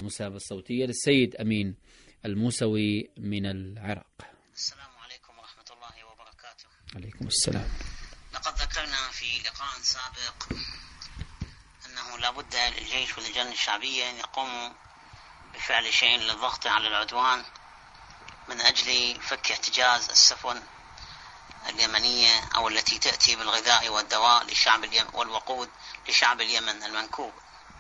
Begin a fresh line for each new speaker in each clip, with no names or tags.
المسابقة الصوتية للسيد أمين الموسوي من العراق.
السلام عليكم ورحمة الله وبركاته.
عليكم السلام.
لقد ذكرنا في لقاء سابق أنه لا بد للجيش واللجان الشعبية أن يقوموا بفعل شيء للضغط على العدوان من أجل فك احتجاز السفن اليمنية أو التي تأتي بالغذاء والدواء للشعب اليمن والوقود لشعب اليمن المنكوب.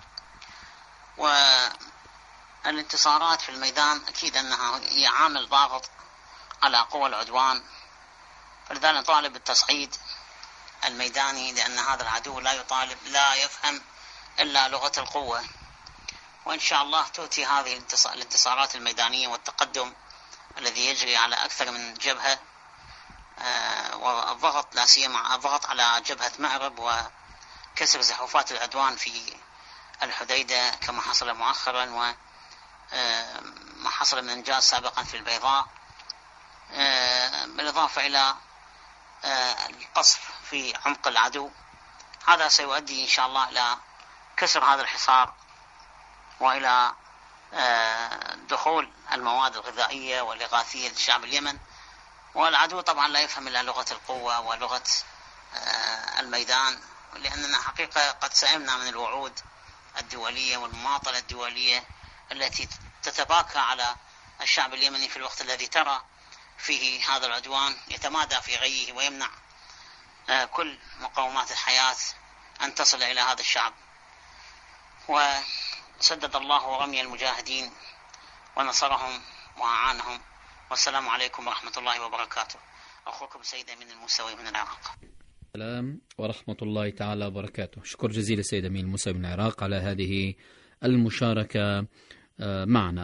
والانتصارات في الميدان أكيد أنها هي عامل ضاغط على قوى العدوان، فلذلك نطالب بالتصعيد الميداني، لأن هذا العدو لا يفهم إلا لغة القوة. وإن شاء الله تؤتي هذه الانتصارات الميدانية والتقدم الذي يجري على أكثر من جبهة، والضغط لا سيما الضغط على جبهة مأرب وكسر زحوفات العدوان في الحديدة كما حصل مؤخرا، وما حصل من إنجاز سابقا في البيضاء، بالإضافة إلى القصف في عمق العدو. هذا سيؤدي إن شاء الله إلى كسر هذا الحصار وإلى دخول المواد الغذائية والإغاثية لشعب اليمن. والعدو طبعا لا يفهم إلا لغة القوة ولغة الميدان، لأننا حقيقة قد سئمنا من الوعود الدولية والمماطلة الدولية التي تتباكى على الشعب اليمني في الوقت الذي ترى فيه هذا العدوان يتمادى في غيه ويمنع كل مقومات الحياة أن تصل إلى هذا الشعب. وسدد الله رمي المجاهدين ونصرهم وأعانهم. والسلام عليكم ورحمة الله وبركاته. أخوكم سيد أمين الموسوي من العراق.
السلام ورحمة الله تعالى وبركاته. شكر جزيل سيد أمين الموسوي من العراق على هذه المشاركة معنا.